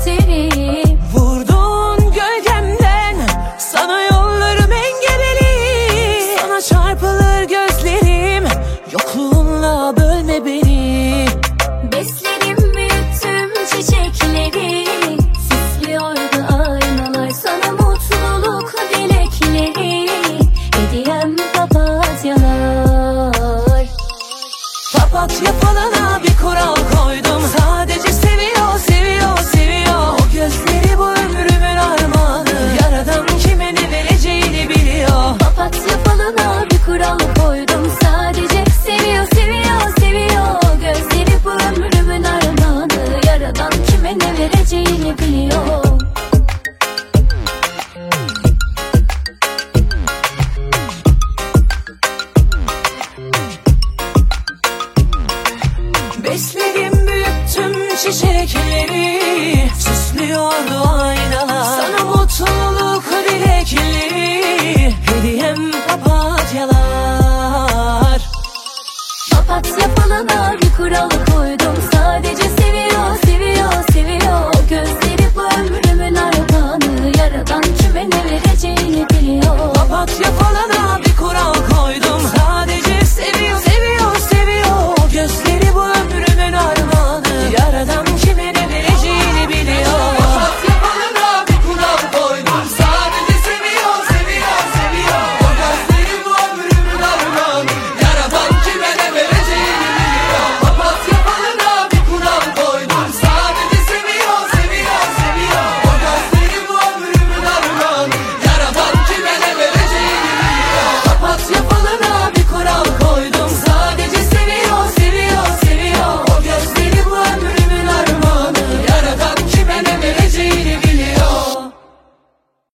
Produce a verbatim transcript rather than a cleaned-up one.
isterim. Vurdun gölgemden, sana yollarım engebeli. Sana çarpılır gözlerim, yokluğunla bölme beni. Beslerim büyüttüm çiçekleri, süslüyordu aynalar sana mutluluk dilekleri. Hediyem papatyalar. Papatya falına bir kural koydum, sadece seviyor, seviyor, seviyor. O gözleri bu ömrümün armağanı, yaradan kime ne vereceğini biliyor. Papatya falına bir kural koydum, sadece seviyor, seviyor, seviyor. Gözleri bu ömrümün armağanı, yaradan kime ne vereceğini biliyor. Besledim büyüttüm çiçekleri, süslüyordu aynalar sana mutluluk dilekleri. Hediyem papatyalar. Papatya falına bir kural koydum, sadece